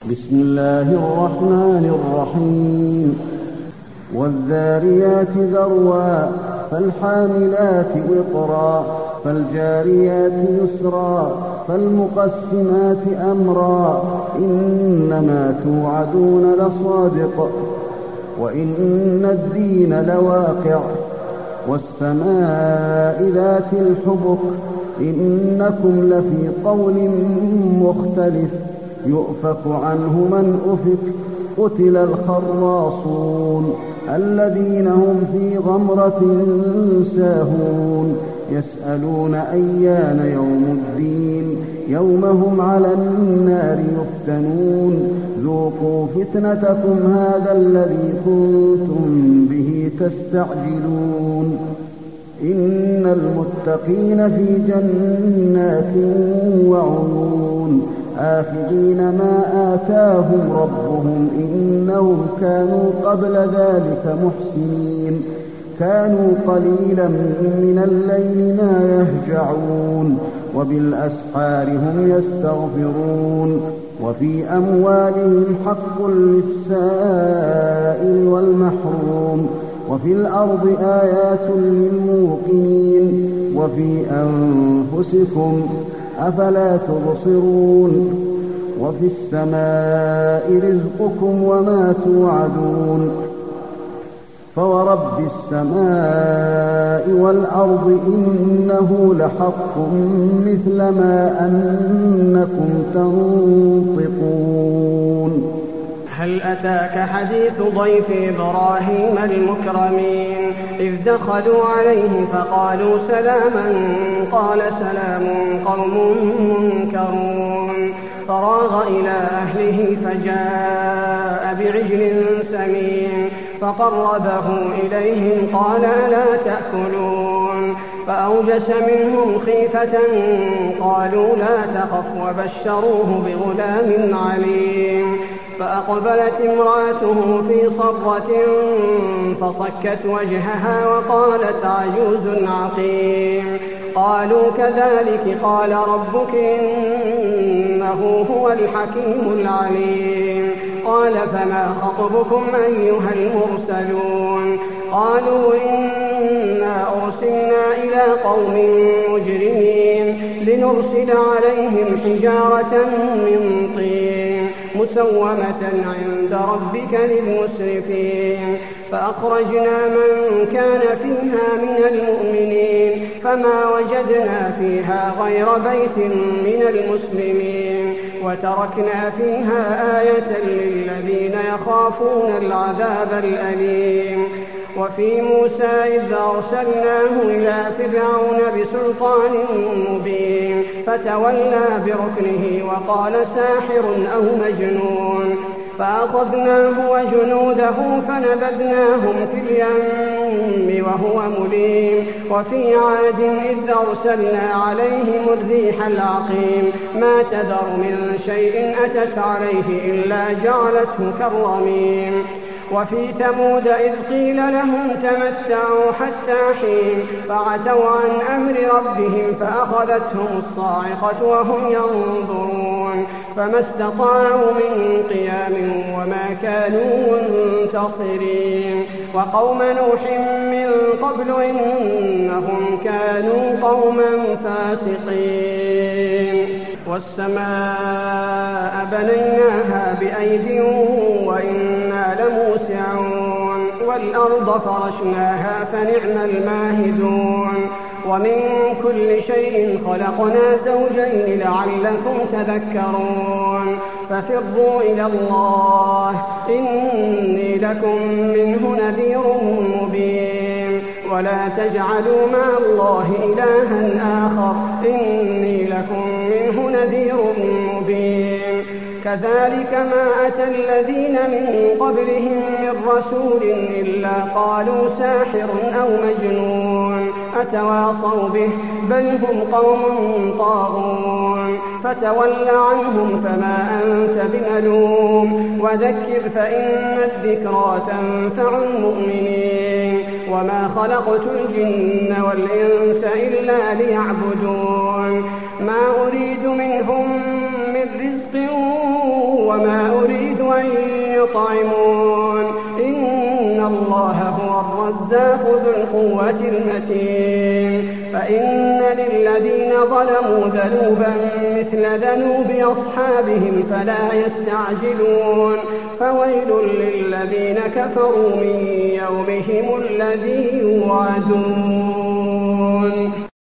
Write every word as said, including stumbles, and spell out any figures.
بسم الله الرحمن الرحيم والذاريات ذروا فالحاملات وقرا فالجاريات يسرا فالمقسمات أمرا إنما توعدون لصادق وإن الدين لواقع والسماء ذات الحبك إنكم لفي قول مختلف يؤفك عنه من أفك قتل الخراصون الذين هم في غمرة ساهون يسألون أيان يوم الدين يوم هم على النار يفتنون ذوقوا فتنتكم هذا الذي كنتم به تستعجلون إن المتقين في جنات وعيون آخذين ما آتاهم ربهم إنهم كانوا قبل ذلك محسنين كانوا قليلا من الليل ما يهجعون وبالأسحار هم يستغفرون وفي أموالهم حق للسائل والمحروم وفي الأرض آيات للموقنين وفي أنفسكم أفلا تبصرون وفي السماء رزقكم وما توعدون فورب السماء والأرض إنه لحق مثل ما أنكم تنطقون. هل أتاك حديث ضيف إبراهيم المكرمين إذ دخلوا عليه فقالوا سلاما قال سلام قوم منكرون فراغ إلى أهله فجاء بعجل سمين فقربه إليهم قال ألا تأكلون فأوجس منهم خيفة قالوا لا تخف وبشروه بغلام عليم فأقبلت امرأته في صرة فصكت وجهها وقالت عجوز عقيم قالوا كذلك قال ربك إنه هو الحكيم العليم قال فما خطبكم أيها المرسلون قالوا إنا أرسلنا إلى قوم مجرمين لنرسل عليهم حجارة من طين مسومة عند ربك للمسرفين فأخرجنا من كان فيها من المؤمنين فما وجدنا فيها غير بيت من المسلمين وتركنا فيها آية للذين يخافون العذاب الأليم وفي موسى إذ أرسلناه إلى فرعون بسلطان مبين فتولى بركنه وقال ساحر أو مجنون فأخذناه وجنوده فنبذناهم في اليم وهو مليم وفي عاد إذ أرسلنا عليهم الريح العقيم ما تذر من شيء أتت عليه إلا جعلته كالرميم وفي ثمود إذ قيل لهم تمتعوا حتى حين فعتوا عن أمر ربهم فأخذتهم الصاعقة وهم ينظرون فما استطاعوا من قيام وما كانوا منتصرين وقوم نوح من قبل إنهم كانوا قوما فاسقين والسماء بنيناها بأيد وإنا لموسعون والأرض فرشناها فنعم الماهدون ومن كل شيء خلقنا زوجين لعلكم تذكرون ففروا إلى الله إني لكم منه نذير مبين ولا تجعلوا مع الله إلها آخر إني لكم منه نذير مبين كذلك ما أتى الذين من قبلهم من رسول إلا قالوا ساحر أو مجنون أتواصوا به بل هم قوم طاغون فتول عنهم فما أنت بملوم وذكر فإن الذكرى تنفع المؤمنين وما خلقت الجن والإنس إلا ليعبدون ما أريد منهم من رزق وما أريد يطعمون إن الله هو الرزاق ذو القوة المتين فإن للذين ظلموا ذنوبا مثل ذنوب أصحابهم فلا يستعجلون فويل للذين كفروا من يومهم الذي يوعدون